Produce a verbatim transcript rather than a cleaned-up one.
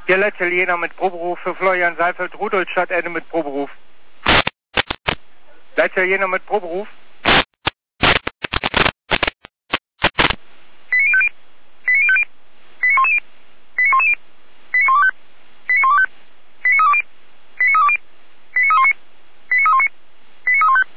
Ja, Letzel Jena mit Proberuf für Florian Seifeld, Rudolstadt Ende mit Proberuf. Letzel Jena mit Proberuf.